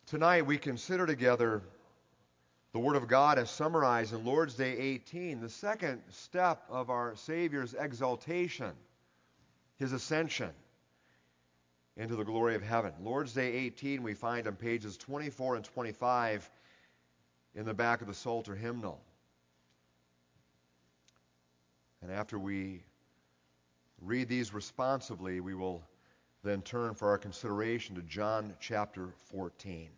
Tonight we consider together the Word of God as summarized in Lord's Day 18, the second step of our Savior's exaltation, his ascension into the glory of heaven. Lord's Day 18 we find on pages 24 and 25 in the back of the Psalter hymnal. And after we read these responsively, we will then turn for our consideration to John chapter 14.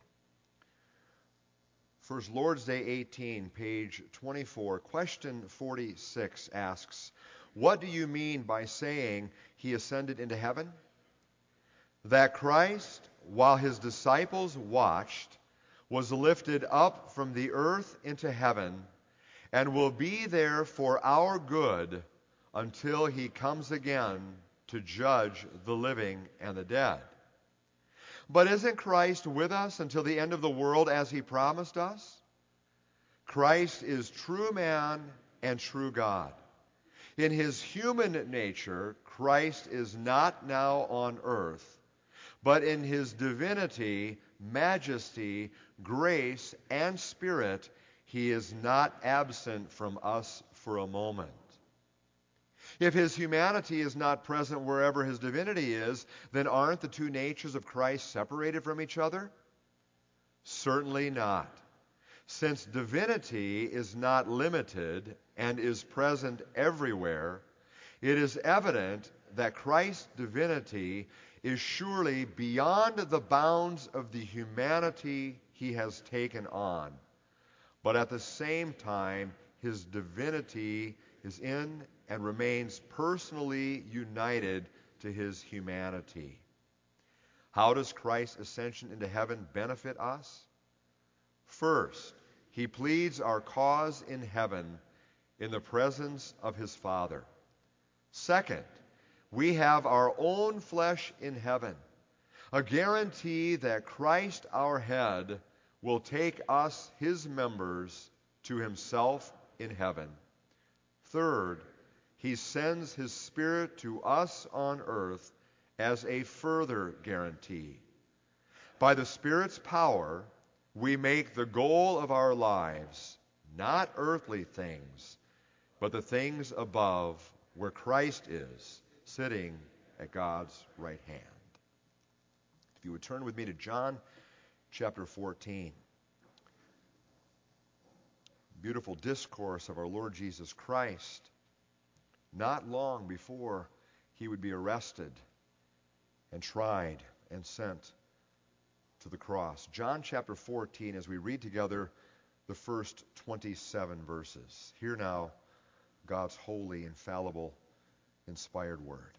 First, Lord's Day 18, page 24, question 46 asks, "What do you mean by saying he ascended into heaven? That Christ, while his disciples watched, was lifted up from the earth into heaven and will be there for our good until he comes again to judge the living and the dead. But isn't Christ with us until the end of the world as he promised us? Christ is true man and true God. In his human nature, Christ is not now on earth, but in his divinity, majesty, grace, and spirit, he is not absent from us for a moment. If his humanity is not present wherever his divinity is, then aren't the two natures of Christ separated from each other? Certainly not. Since divinity is not limited and is present everywhere, it is evident that Christ's divinity is surely beyond the bounds of the humanity he has taken on. But at the same time, his divinity is in and remains personally united to his humanity. How does Christ's ascension into heaven benefit us? First, he pleads our cause in heaven in the presence of his Father. Second, we have our own flesh in heaven, a guarantee that Christ our head will take us, his members, to himself in heaven. Third, he sends his Spirit to us on earth as a further guarantee. By the Spirit's power, we make the goal of our lives not earthly things, but the things above where Christ is, sitting at God's right hand. If you would turn with me to John chapter 14. Beautiful discourse of our Lord Jesus Christ, not long before he would be arrested and tried and sent to the cross. John chapter 14, as we read together the first 27 verses. Hear now God's holy, infallible, inspired word.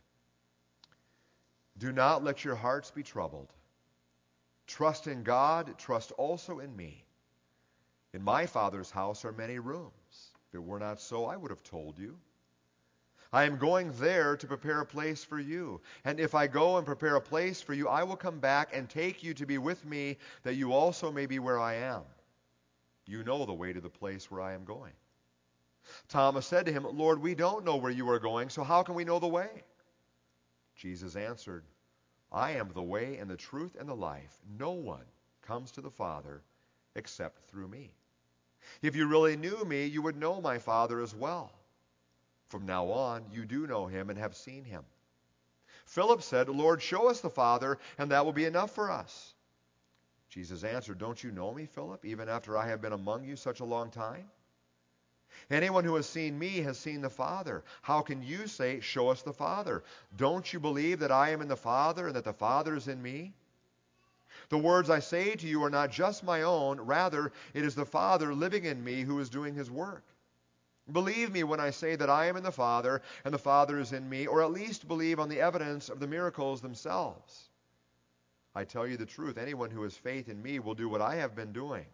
Do not let your hearts be troubled. Trust in God, trust also in me. In my Father's house are many rooms. If it were not so, I would have told you. I am going there to prepare a place for you. And if I go and prepare a place for you, I will come back and take you to be with me, that you also may be where I am. You know the way to the place where I am going. Thomas said to him, Lord, we don't know where you are going, so how can we know the way? Jesus answered, I am the way and the truth and the life. No one comes to the Father except through me. If you really knew me, you would know my Father as well. From now on, you do know him and have seen him. Philip said, Lord, show us the Father, and that will be enough for us. Jesus answered, don't you know me, Philip, even after I have been among you such a long time? Anyone who has seen me has seen the Father. How can you say, show us the Father? Don't you believe that I am in the Father and that the Father is in me? The words I say to you are not just my own. Rather, it is the Father living in me who is doing his work. Believe me when I say that I am in the Father and the Father is in me, or at least believe on the evidence of the miracles themselves. I tell you the truth, anyone who has faith in me will do what I have been doing.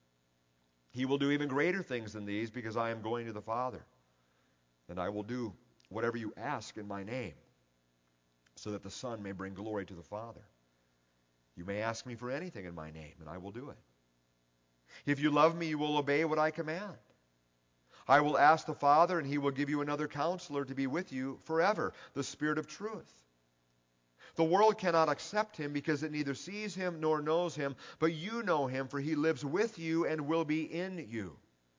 He will do even greater things than these because I am going to the Father. And I will do whatever you ask in my name, so that the Son may bring glory to the Father. You may ask me for anything in my name, and I will do it. If you love me, you will obey what I command. I will ask the Father, and he will give you another counselor to be with you forever, the Spirit of truth. The world cannot accept him because it neither sees him nor knows him, but you know him, for he lives with you and will be in you.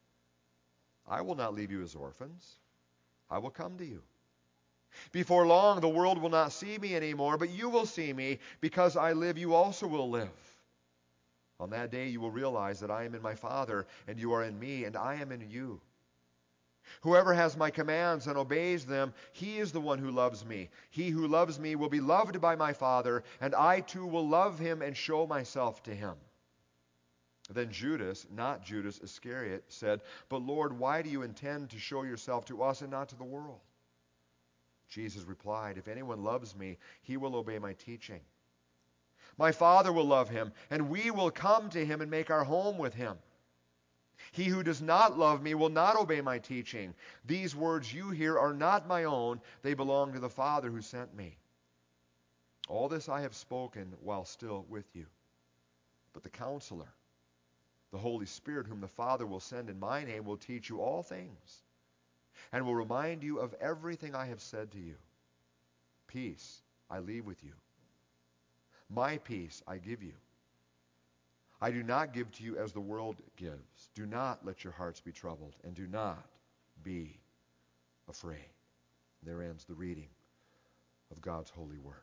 I will not leave you as orphans. I will come to you. Before long, the world will not see me anymore, but you will see me. Because I live, you also will live. On that day you will realize that I am in my Father, and you are in me, and I am in you. Whoever has my commands and obeys them, he is the one who loves me. He who loves me will be loved by my Father, and I too will love him and show myself to him. Then Judas, not Judas Iscariot, said, But Lord, why do you intend to show yourself to us and not to the world? Jesus replied, If anyone loves me, he will obey my teaching. My Father will love him, and we will come to him and make our home with him. He who does not love me will not obey my teaching. These words you hear are not my own. They belong to the Father who sent me. All this I have spoken while still with you. But the Counselor, the Holy Spirit, whom the Father will send in my name, will teach you all things, and will remind you of everything I have said to you. Peace I leave with you. My peace I give you. I do not give to you as the world gives. Do not let your hearts be troubled, and do not be afraid. There ends the reading of God's holy word.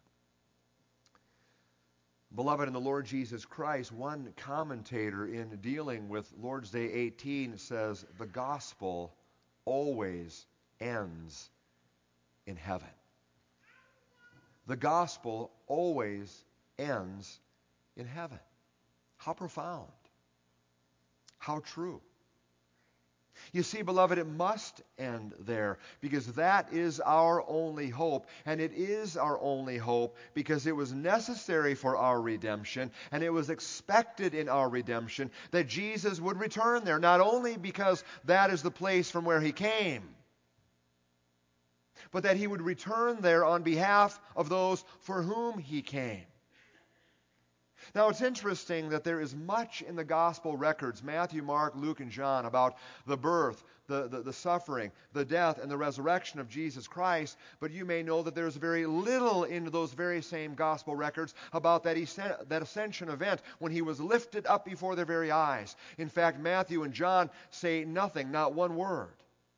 Beloved in the Lord Jesus Christ, one commentator in dealing with Lord's Day 18 says, the gospel always ends in heaven. The gospel always ends in heaven. How profound. How true. You see, beloved, it must end there because that is our only hope. And it is our only hope because it was necessary for our redemption and it was expected in our redemption that Jesus would return there. Not only because that is the place from where he came, but that he would return there on behalf of those for whom he came. Now, it's interesting that there is much in the gospel records, Matthew, Mark, Luke, and John, about the birth, the suffering, the death, and the resurrection of Jesus Christ. But you may know that there's very little in those very same gospel records about that ascension event when he was lifted up before their very eyes. In fact, Matthew and John say nothing, not one word.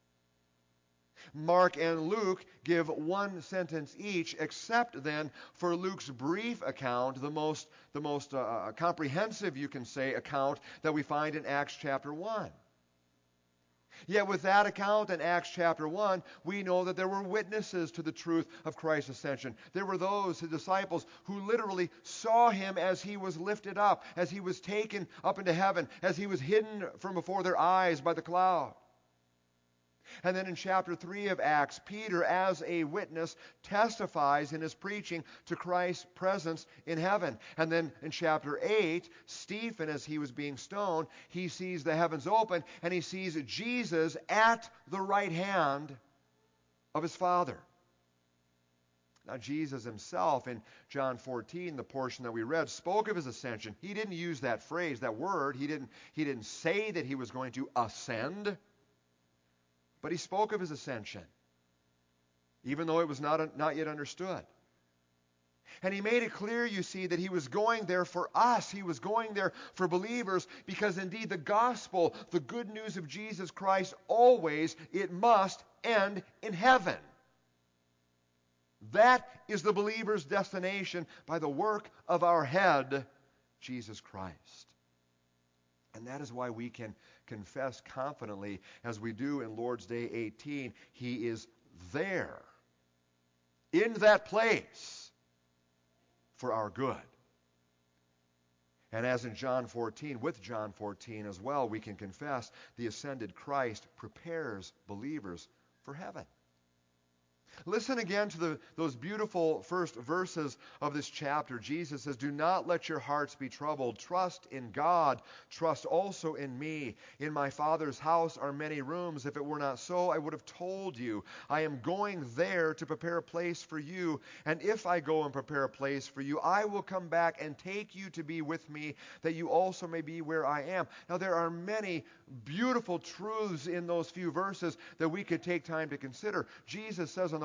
Mark and Luke give one sentence each, except then for Luke's brief account, the most comprehensive, you can say, account that we find in Acts chapter 1. Yet with that account in Acts chapter 1, we know that there were witnesses to the truth of Christ's ascension. There were those, his disciples, who literally saw him as he was lifted up, as he was taken up into heaven, as he was hidden from before their eyes by the cloud. And then in chapter 3 of Acts, Peter, as a witness, testifies in his preaching to Christ's presence in heaven. And then in chapter 8, Stephen, as he was being stoned, he sees the heavens open and he sees Jesus at the right hand of his Father. Now, Jesus himself in John 14, the portion that we read, spoke of his ascension. He didn't use that phrase, that word. He didn't say that he was going to ascend. But he spoke of his ascension, even though it was not yet understood. And he made it clear, you see, that he was going there for us. He was going there for believers because indeed the gospel, the good news of Jesus Christ, always, it must end in heaven. That is the believer's destination by the work of our head, Jesus Christ. And that is why we can confess confidently, as we do in Lord's Day 18, he is there, in that place, for our good. And as in John 14, with John 14 as well, we can confess the ascended Christ prepares believers for heaven. Listen again to those beautiful first verses of this chapter. Jesus says, "Do not let your hearts be troubled. Trust in God. Trust also in me. In my Father's house are many rooms. If it were not so, I would have told you. I am going there to prepare a place for you. And if I go and prepare a place for you, I will come back and take you to be with me, that you also may be where I am." Now, there are many beautiful truths in those few verses that we could take time to consider. Jesus says on the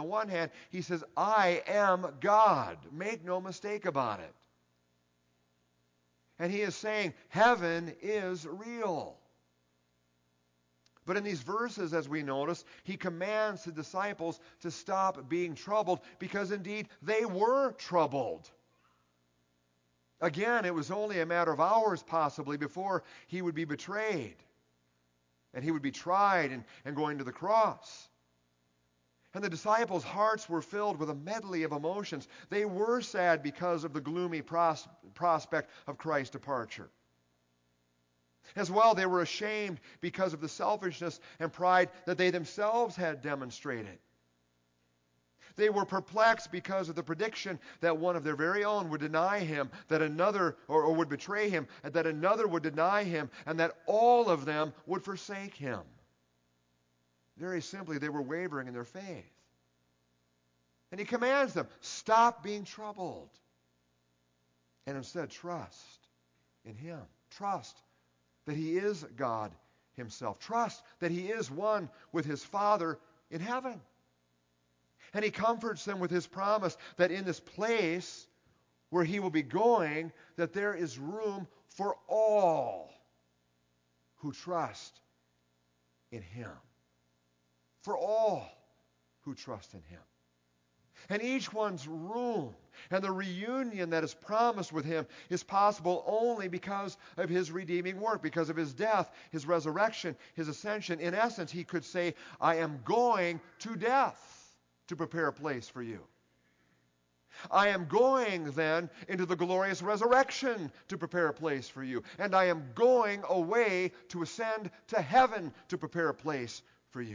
the one hand, he says, I am God. Make no mistake about it. And he is saying, heaven is real. But in these verses, as we notice, he commands the disciples to stop being troubled, because indeed they were troubled. Again, it was only a matter of hours possibly before he would be betrayed. And he would be tried and going to the cross. And the disciples' hearts were filled with a medley of emotions. They were sad because of the gloomy prospect of Christ's departure. As well, they were ashamed because of the selfishness and pride that they themselves had demonstrated. They were perplexed because of the prediction that one of their very own would deny him, that another, or would betray him, and that another would deny him, and that all of them would forsake him. Very simply, they were wavering in their faith. And he commands them, stop being troubled. And instead, trust in him. Trust that he is God himself. Trust that he is one with his Father in heaven. And he comforts them with his promise that in this place where he will be going, that there is room for all who trust in him. For all who trust in him. And each one's room and the reunion that is promised with him is possible only because of his redeeming work, because of his death, his resurrection, his ascension. In essence, he could say, I am going to death to prepare a place for you. I am going then into the glorious resurrection to prepare a place for you. And I am going away to ascend to heaven to prepare a place for you.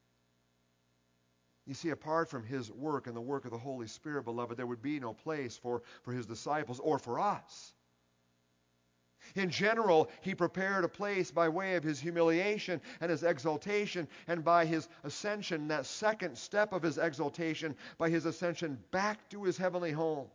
You see, apart from his work and the work of the Holy Spirit, beloved, there would be no place for his disciples or for us. In general, he prepared a place by way of his humiliation and his exaltation, and by his ascension, that second step of his exaltation, by his ascension back to his heavenly home.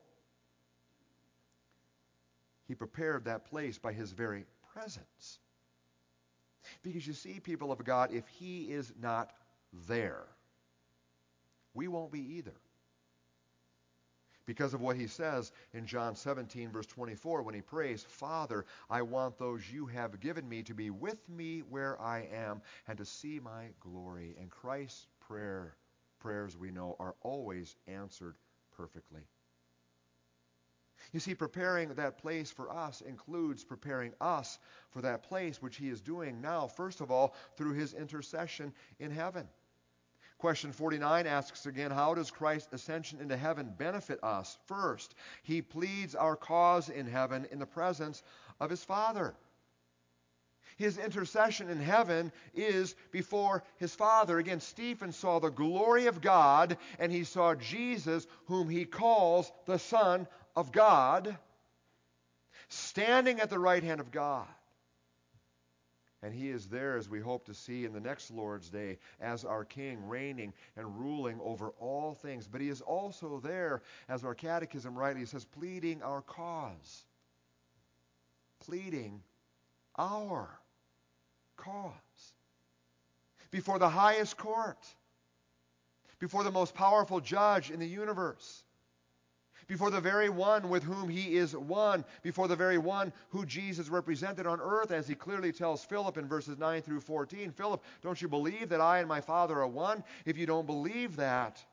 He prepared that place by his very presence. Because you see, people of God, if he is not there, we won't be either. Because of what he says in John 17, verse 24, when he prays, Father, I want those you have given me to be with me where I am and to see my glory. And Christ's prayers, we know, are always answered perfectly. You see, preparing that place for us includes preparing us for that place which he is doing now, first of all, through his intercession in heaven. Question 49 asks again, how does Christ's ascension into heaven benefit us? First, he pleads our cause in heaven in the presence of his Father. His intercession in heaven is before his Father. Again, Stephen saw the glory of God, and he saw Jesus, whom he calls the Son of God, standing at the right hand of God. And he is there, as we hope to see in the next Lord's Day, as our King, reigning and ruling over all things. But he is also there, as our catechism rightly says, pleading our cause. Pleading our cause. Before the highest court. Before the most powerful judge in the universe. Before the very one with whom he is one, before the very one who Jesus represented on earth, as he clearly tells Philip in verses 9 through 14. Philip, don't you believe that I and my Father are one? If you don't believe that,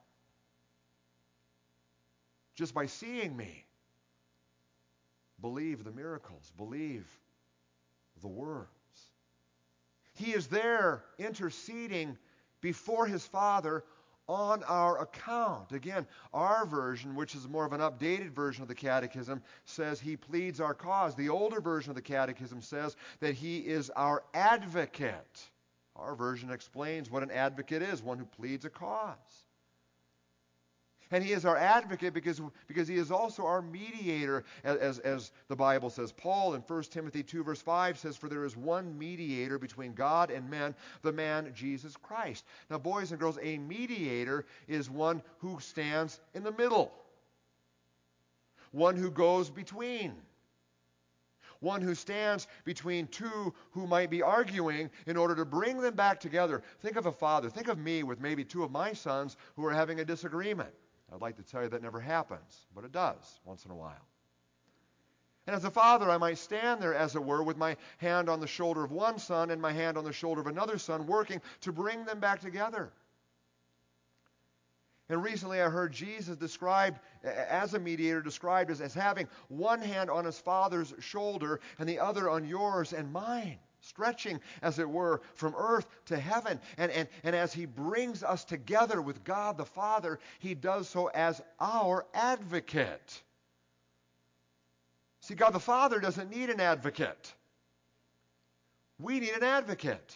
just by seeing me, believe the miracles, believe the words. He is there interceding before his Father on our account. Again, our version, which is more of an updated version of the Catechism, says he pleads our cause. The older version of the Catechism says that he is our advocate. Our version explains what an advocate is, one who pleads a cause. And he is our advocate because he is also our mediator, as the Bible says. Paul in 1 Timothy 2 verse 5 says, for there is one mediator between God and men, the man Jesus Christ. Now, boys and girls, a mediator is one who stands in the middle. One who goes between. one who stands between two who might be arguing in order to bring them back together. Think of a father. Think of me with maybe two of my sons who are having a disagreement. I'd like to tell you that never happens, but it does once in a while. And as a father, I might stand there, as it were, with my hand on the shoulder of one son and my hand on the shoulder of another son, working to bring them back together. And recently I heard Jesus described as a mediator, described as having one hand on his Father's shoulder and the other on yours and mine, stretching, as it were, from earth to heaven. And as he brings us together with God the Father, he does so as our advocate. See, God the Father doesn't need an advocate. We need an advocate.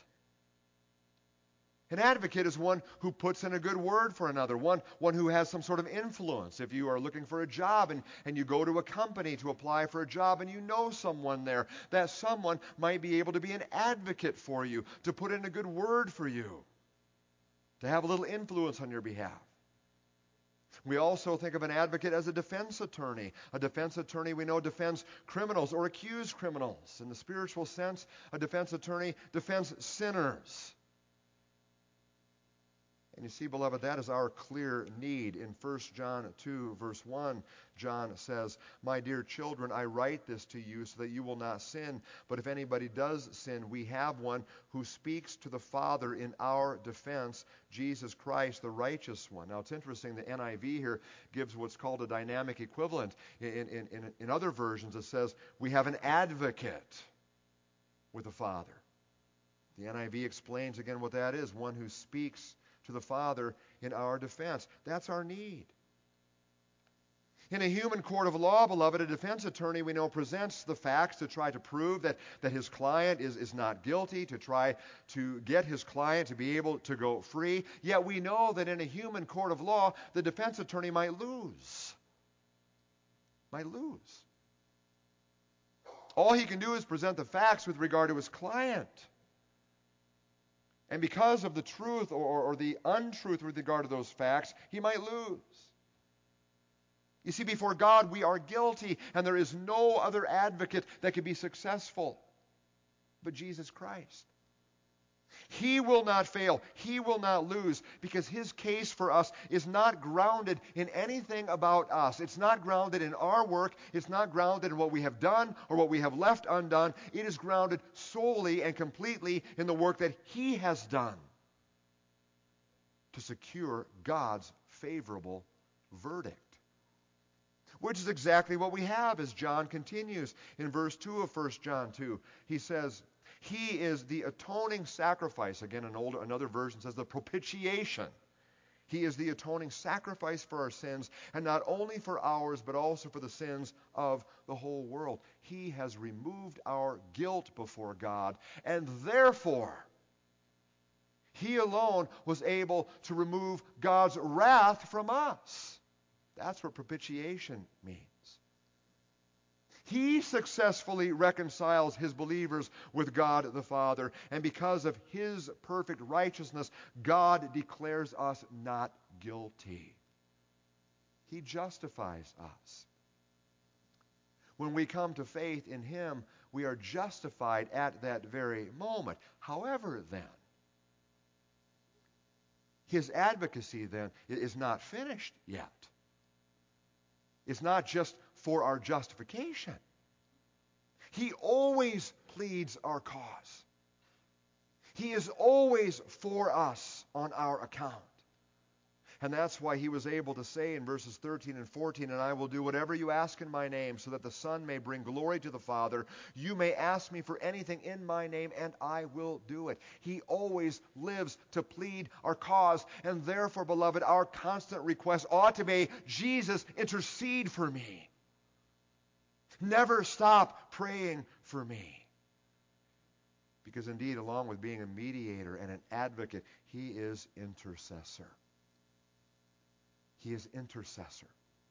An advocate is one who puts in a good word for another, one who has some sort of influence. If you are looking for a job and you go to a company to apply for a job and you know someone there, that someone might be able to be an advocate for you, to put in a good word for you, to have a little influence on your behalf. We also think of an advocate as a defense attorney. A defense attorney, we know, defends criminals or accused criminals. In the spiritual sense, a defense attorney defends sinners. And you see, beloved, that is our clear need. In 1 John 2, verse 1, John says, "My dear children, I write this to you so that you will not sin. But if anybody does sin, we have one who speaks to the Father in our defense, Jesus Christ, the righteous one." Now, it's interesting, the NIV here gives what's called a dynamic equivalent. In other versions, it says, we have an advocate with the Father. The NIV explains again what that is, one who speaks to the Father in our defense. That's our need. In a human court of law, beloved, a defense attorney, we know, presents the facts to try to prove that his client is not guilty, to try to get his client to be able to go free. Yet we know that in a human court of law, the defense attorney might lose. Might lose. All he can do is present the facts with regard to his client. And because of the truth or the untruth with regard to those facts, he might lose. You see, before God, we are guilty, and there is no other advocate that can be successful but Jesus Christ. He will not fail. He will not lose, because his case for us is not grounded in anything about us. It's not grounded in our work. It's not grounded in what we have done or what we have left undone. It is grounded solely and completely in the work that he has done to secure God's favorable verdict. Which is exactly what we have, as John continues in verse 2 of 1 John 2. He says, he is the atoning sacrifice. Again, another version says the propitiation. He is the atoning sacrifice for our sins, and not only for ours, but also for the sins of the whole world. He has removed our guilt before God, and therefore, he alone was able to remove God's wrath from us. That's what propitiation means. He successfully reconciles his believers with God the Father, and because of his perfect righteousness, God declares us not guilty. He justifies us. When we come to faith in him, we are justified at that very moment. However, then, his advocacy then is not finished yet. It's not just for our justification. He always pleads our cause. He is always for us on our account. And that's why he was able to say in verses 13 and 14, "And I will do whatever you ask in my name, so that the Son may bring glory to the Father. You may ask me for anything in my name, and I will do it." He always lives to plead our cause. And therefore, beloved, our constant request ought to be, Jesus, intercede for me. Never stop praying for me. Because indeed, along with being a mediator and an advocate, he is intercessor. He is intercessor.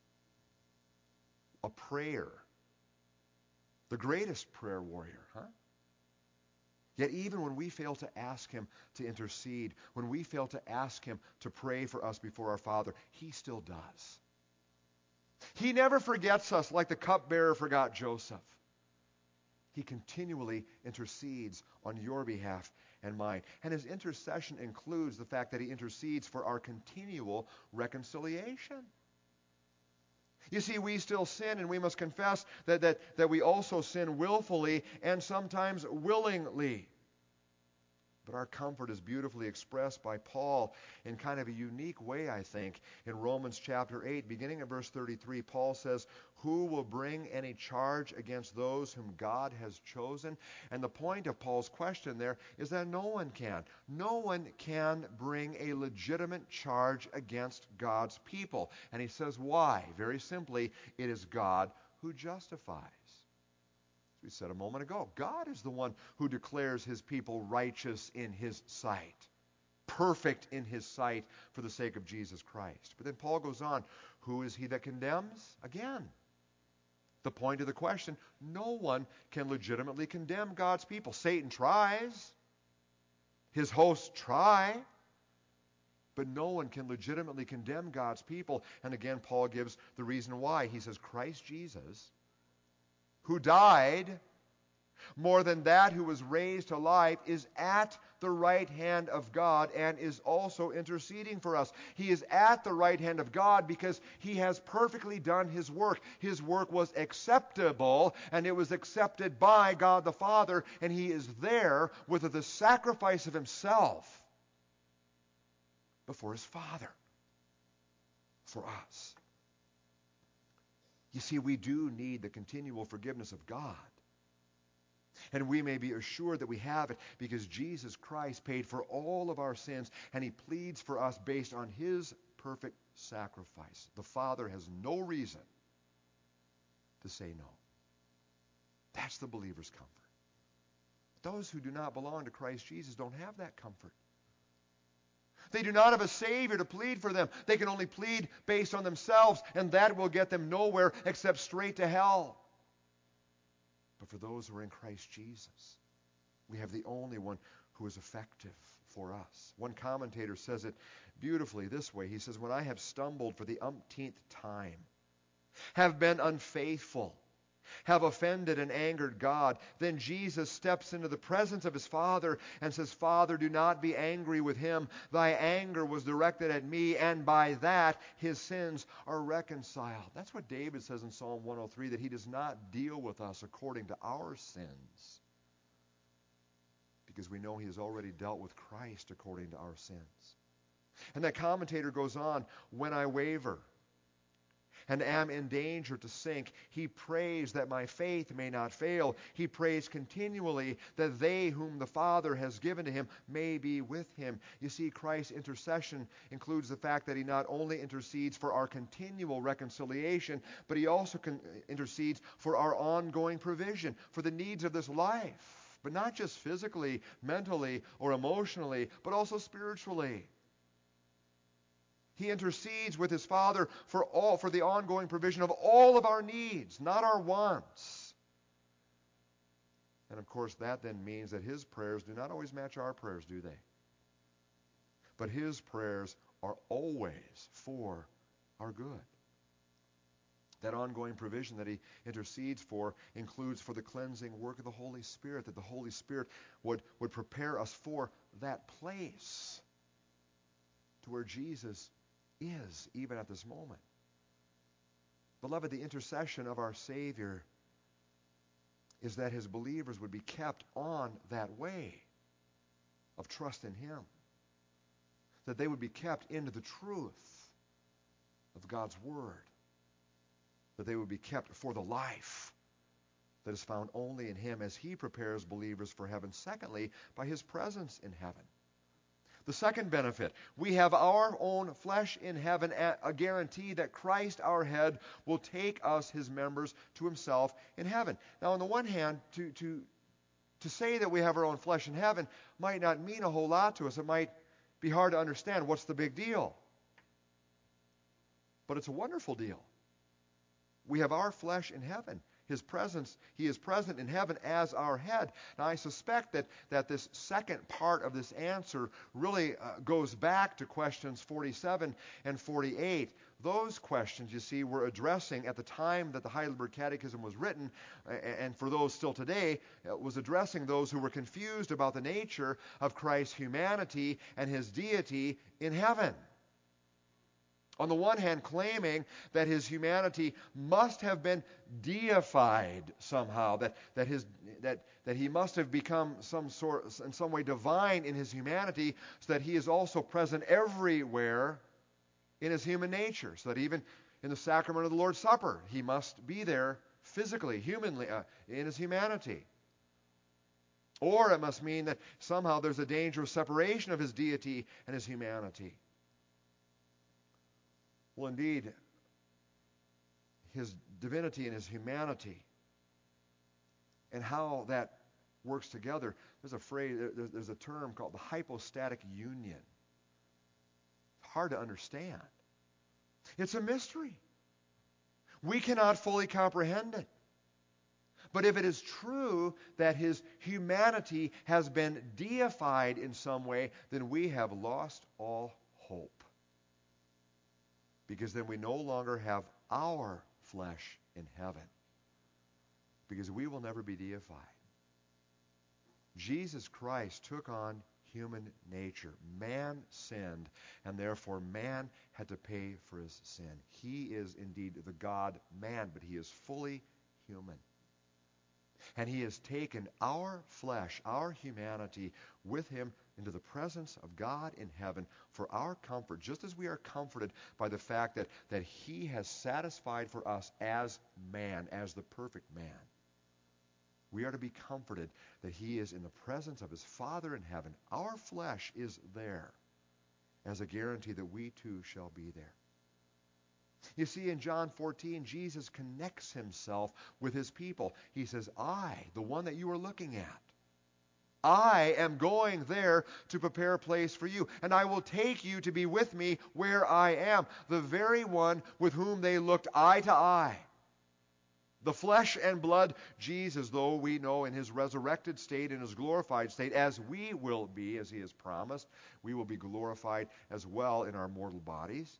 A prayer. The greatest prayer warrior, huh? Yet even when we fail to ask him to intercede, when we fail to ask him to pray for us before our Father, he still does. He never forgets us like the cupbearer forgot Joseph. He continually intercedes on your behalf and mine. And his intercession includes the fact that he intercedes for our continual reconciliation. You see, we still sin, and we must confess that we also sin willfully and sometimes willingly. But our comfort is beautifully expressed by Paul in kind of a unique way, I think. In Romans chapter 8, beginning at verse 33, Paul says, "Who will bring any charge against those whom God has chosen?" And the point of Paul's question there is that no one can. No one can bring a legitimate charge against God's people. And he says why? Very simply, it is God who justifies. We said a moment ago, God is the one who declares his people righteous in his sight, perfect in his sight for the sake of Jesus Christ. But then Paul goes on, who is he that condemns? Again, the point of the question, no one can legitimately condemn God's people. Satan tries, his hosts try, but no one can legitimately condemn God's people. And again, Paul gives the reason why. He says, Christ Jesus, who died, more than that, who was raised to life, is at the right hand of God and is also interceding for us. He is at the right hand of God because he has perfectly done his work. His work was acceptable, and it was accepted by God the Father, and he is there with the sacrifice of himself before his Father for us. You see, we do need the continual forgiveness of God. And we may be assured that we have it because Jesus Christ paid for all of our sins, and he pleads for us based on his perfect sacrifice. The Father has no reason to say no. That's the believer's comfort. Those who do not belong to Christ Jesus don't have that comfort. They do not have a Savior to plead for them. They can only plead based on themselves, and that will get them nowhere except straight to hell. But for those who are in Christ Jesus, we have the only one who is effective for us. One commentator says it beautifully this way. He says, when I have stumbled for the umpteenth time, have been unfaithful, have offended and angered God, then Jesus steps into the presence of his Father and says, Father, do not be angry with him. Thy anger was directed at me, and by that his sins are reconciled. That's what David says in Psalm 103, that he does not deal with us according to our sins, because we know he has already dealt with Christ according to our sins. And that commentator goes on, when I waver and am in danger to sink, he prays that my faith may not fail. He prays continually that they whom the Father has given to him may be with him. You see, Christ's intercession includes the fact that he not only intercedes for our continual reconciliation, but he also intercedes for our ongoing provision, for the needs of this life. But not just physically, mentally, or emotionally, but also spiritually. He intercedes with his Father for the ongoing provision of all of our needs, not our wants. And of course, that then means that his prayers do not always match our prayers, do they? But his prayers are always for our good. That ongoing provision that he intercedes for includes for the cleansing work of the Holy Spirit, that the Holy Spirit would prepare us for that place to where Jesus is, even at this moment. Beloved, the intercession of our Savior is that his believers would be kept on that way of trust in him. That they would be kept into the truth of God's Word. That they would be kept for the life that is found only in him as he prepares believers for heaven. Secondly, by his presence in heaven. The second benefit, we have our own flesh in heaven, a guarantee that Christ, our head, will take us, his members, to himself in heaven. Now, on the one hand, to say that we have our own flesh in heaven might not mean a whole lot to us. It might be hard to understand. What's the big deal? But it's a wonderful deal. We have our flesh in heaven. He is present in heaven as our head. Now, I suspect that this second part of this answer really goes back to questions 47 and 48. Those questions, you see, were addressing at the time that the Heidelberg Catechism was written, and for those still today, was addressing those who were confused about the nature of Christ's humanity and his deity in heaven. On the one hand, claiming that his humanity must have been deified somehow, that he must have become in some way divine in his humanity, so that he is also present everywhere in his human nature, so that even in the sacrament of the Lord's Supper, he must be there physically, humanly, in his humanity. Or it must mean that somehow there's a danger of separation of his deity and his humanity. Well, indeed, his divinity and his humanity and how that works together, there's a term called the hypostatic union. Hard to understand. It's a mystery. We cannot fully comprehend it. But if it is true that his humanity has been deified in some way, then we have lost all hope. Because then we no longer have our flesh in heaven. Because we will never be deified. Jesus Christ took on human nature. Man sinned, and therefore man had to pay for his sin. He is indeed the God-man, but he is fully human. And he has taken our flesh, our humanity, with him into the presence of God in heaven for our comfort, just as we are comforted by the fact that he has satisfied for us as man, as the perfect man. We are to be comforted that he is in the presence of his Father in heaven. Our flesh is there as a guarantee that we too shall be there. You see, in John 14, Jesus connects himself with his people. He says, I, the one that you are looking at, I am going there to prepare a place for you, and I will take you to be with me where I am, the very one with whom they looked eye to eye. The flesh and blood Jesus, though we know in his resurrected state, in his glorified state, as we will be, as he has promised, we will be glorified as well in our mortal bodies.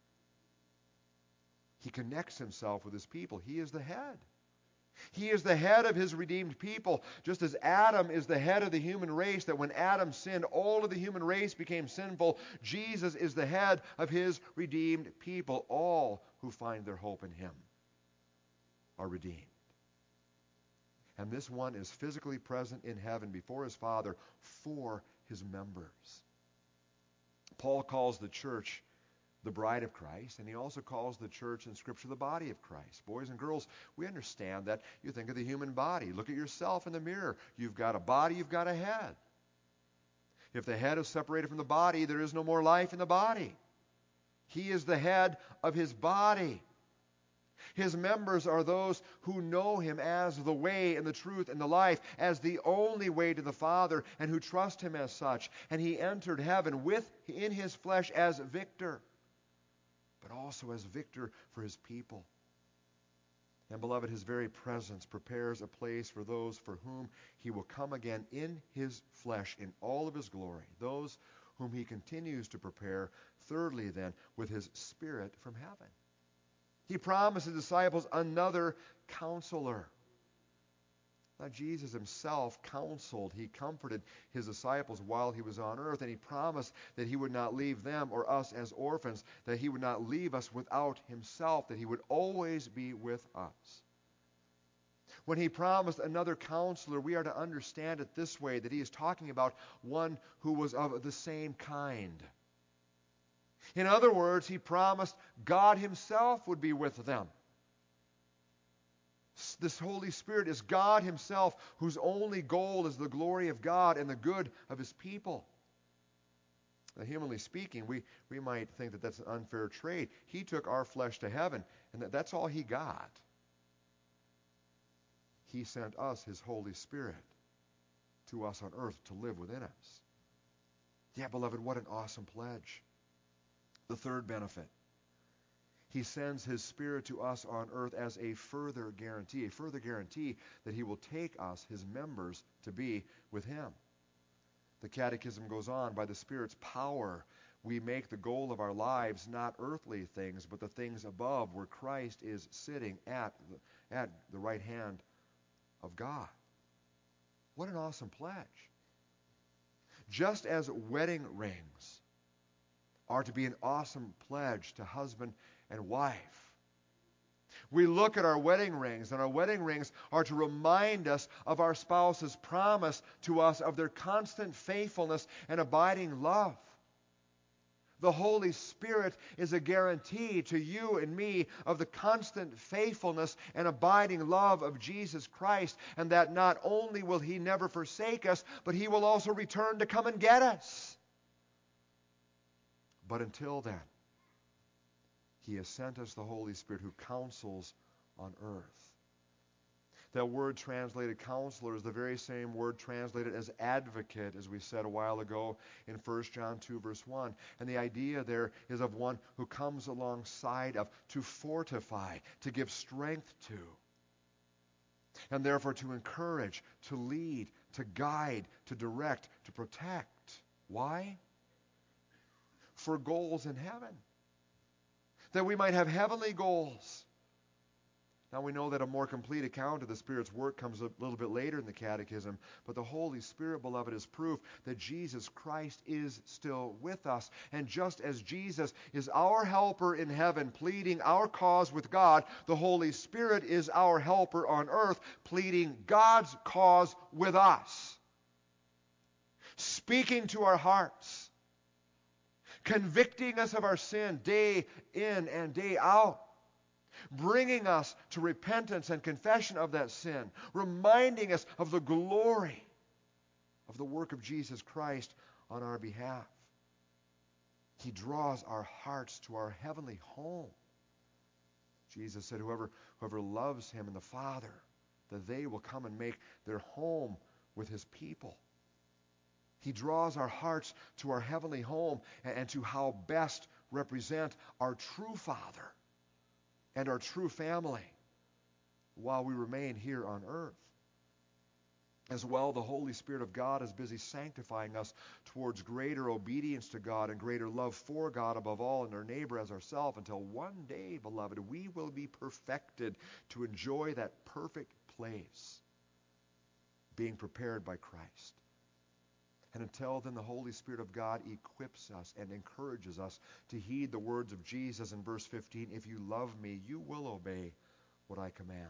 He connects himself with his people. He is the head. He is the head of his redeemed people, just as Adam is the head of the human race, that when Adam sinned, all of the human race became sinful. Jesus is the head of his redeemed people. All who find their hope in him are redeemed. And this one is physically present in heaven before his Father for his members. Paul calls the church the bride of Christ, and he also calls the church in Scripture the body of Christ. Boys and girls, we understand that. You think of the human body. Look at yourself in the mirror. You've got a body, you've got a head. If the head is separated from the body, there is no more life in the body. He is the head of his body. His members are those who know him as the way and the truth and the life, as the only way to the Father, and who trust him as such. And he entered heaven in his flesh as victor, but also as victor for his people. And beloved, his very presence prepares a place for those for whom he will come again in his flesh in all of his glory, those whom he continues to prepare, thirdly then, with his Spirit from heaven. He promised his disciples another counselor. Now, Jesus himself counseled, he comforted his disciples while he was on earth, and he promised that he would not leave them or us as orphans, that he would not leave us without himself, that he would always be with us. When he promised another counselor, we are to understand it this way, that he is talking about one who was of the same kind. In other words, he promised God himself would be with them. This Holy Spirit is God himself, whose only goal is the glory of God and the good of his people. Now, humanly speaking, we might think that that's an unfair trade. He took our flesh to heaven, and that's all he got. He sent us his Holy Spirit to us on earth to live within us. Yeah, beloved, what an awesome pledge. The third benefit. He sends His Spirit to us on earth as a further guarantee that He will take us, His members, to be with Him. The Catechism goes on, by the Spirit's power, we make the goal of our lives not earthly things, but the things above, where Christ is sitting at the right hand of God. What an awesome pledge. Just as wedding rings are to be an awesome pledge to husband and wife, we look at our wedding rings, and our wedding rings are to remind us of our spouse's promise to us of their constant faithfulness and abiding love. The Holy Spirit is a guarantee to you and me of the constant faithfulness and abiding love of Jesus Christ, and that not only will He never forsake us, but He will also return to come and get us. But until then, He has sent us the Holy Spirit who counsels on earth. That word translated counselor is the very same word translated as advocate, as we said a while ago in 1 John 2, verse 1. And the idea there is of one who comes alongside of, to fortify, to give strength to, and therefore to encourage, to lead, to guide, to direct, to protect. Why? For goals in heaven. That we might have heavenly goals. Now we know that a more complete account of the Spirit's work comes a little bit later in the Catechism, but the Holy Spirit, beloved, is proof that Jesus Christ is still with us. And just as Jesus is our helper in heaven, pleading our cause with God, the Holy Spirit is our helper on earth, pleading God's cause with us. Speaking to our hearts, convicting us of our sin day in and day out, bringing us to repentance and confession of that sin, reminding us of the glory of the work of Jesus Christ on our behalf. He draws our hearts to our heavenly home. Jesus said, whoever loves Him and the Father, that they will come and make their home with His people. He draws our hearts to our heavenly home and to how best represent our true Father and our true family while we remain here on earth. As well, the Holy Spirit of God is busy sanctifying us towards greater obedience to God and greater love for God above all and our neighbor as ourselves, until one day, beloved, we will be perfected to enjoy that perfect place being prepared by Christ. And until then, the Holy Spirit of God equips us and encourages us to heed the words of Jesus in verse 15, if you love me, you will obey what I command.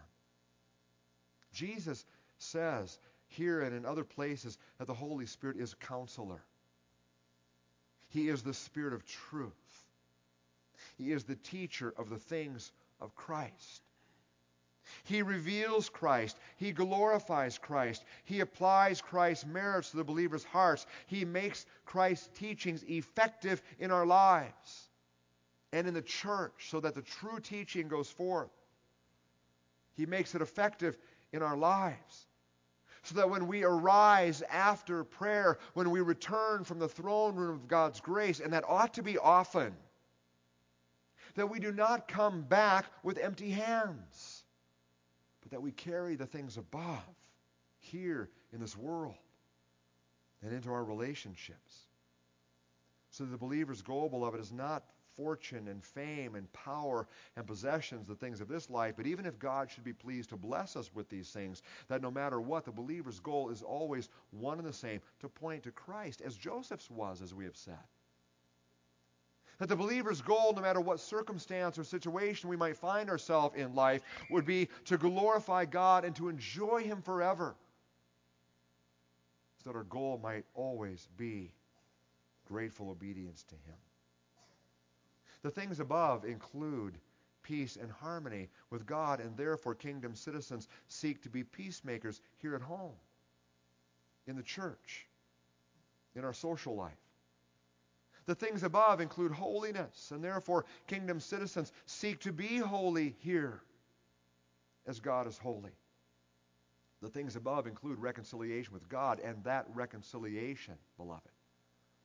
Jesus says here and in other places that the Holy Spirit is counselor. He is the Spirit of truth. He is the teacher of the things of Christ. He reveals Christ. He glorifies Christ. He applies Christ's merits to the believer's hearts. He makes Christ's teachings effective in our lives and in the church so that the true teaching goes forth. He makes it effective in our lives so that when we arise after prayer, when we return from the throne room of God's grace, and that ought to be often, that we do not come back with empty hands, but that we carry the things above here in this world and into our relationships. So the believer's goal, beloved, is not fortune and fame and power and possessions, the things of this life, but even if God should be pleased to bless us with these things, that no matter what, the believer's goal is always one and the same, to point to Christ, as Joseph's was, as we have said. That the believer's goal, no matter what circumstance or situation we might find ourselves in life, would be to glorify God and to enjoy Him forever. So that our goal might always be grateful obedience to Him. The things above include peace and harmony with God, and therefore kingdom citizens seek to be peacemakers here at home, in the church, in our social life. The things above include holiness, and therefore kingdom citizens seek to be holy here as God is holy. The things above include reconciliation with God, and that reconciliation, beloved,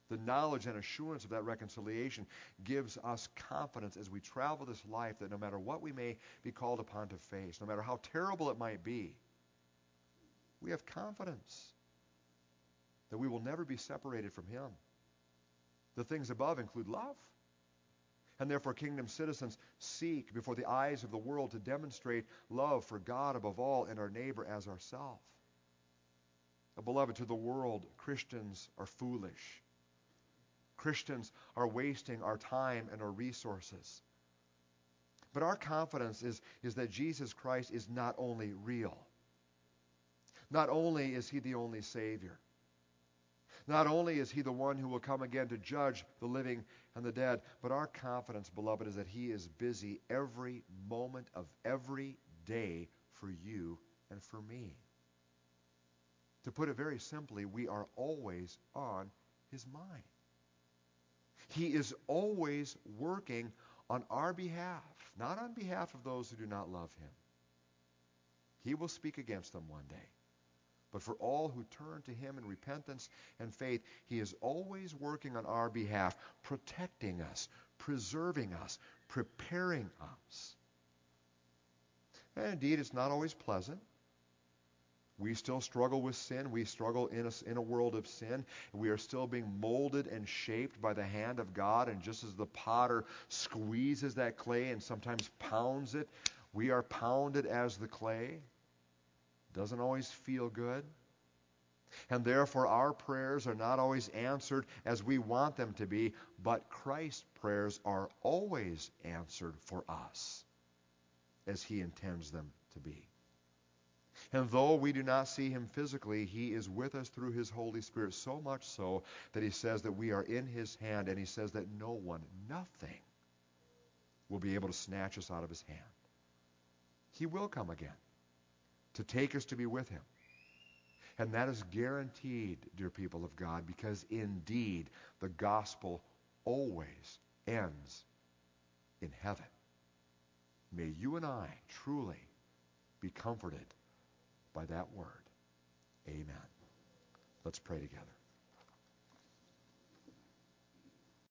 The knowledge and assurance of that reconciliation gives us confidence as we travel this life that no matter what we may be called upon to face, no matter how terrible it might be, we have confidence that we will never be separated from Him. The things above include love. And therefore, kingdom citizens seek before the eyes of the world to demonstrate love for God above all and our neighbor as ourselves. Beloved, to the world, Christians are foolish. Christians are wasting our time and our resources. But our confidence is that Jesus Christ is not only real, not only is He the only Savior, not only is He the one who will come again to judge the living and the dead, but our confidence, beloved, is that He is busy every moment of every day for you and for me. To put it very simply, we are always on His mind. He is always working on our behalf, not on behalf of those who do not love Him. He will speak against them one day. But for all who turn to Him in repentance and faith, He is always working on our behalf, protecting us, preserving us, preparing us. And indeed, it's not always pleasant. We still struggle with sin. We struggle in a world of sin. We are still being molded and shaped by the hand of God. And just as the potter squeezes that clay and sometimes pounds it, we are pounded as the clay. Doesn't always feel good. And therefore our prayers are not always answered as we want them to be, but Christ's prayers are always answered for us as He intends them to be. And though we do not see Him physically, He is with us through His Holy Spirit, so much so that He says that we are in His hand, and He says that no one, nothing, will be able to snatch us out of His hand. He will come again to take us to be with Him. And that is guaranteed, dear people of God, because indeed the gospel always ends in heaven. May you and I truly be comforted by that word. Amen. Let's pray together.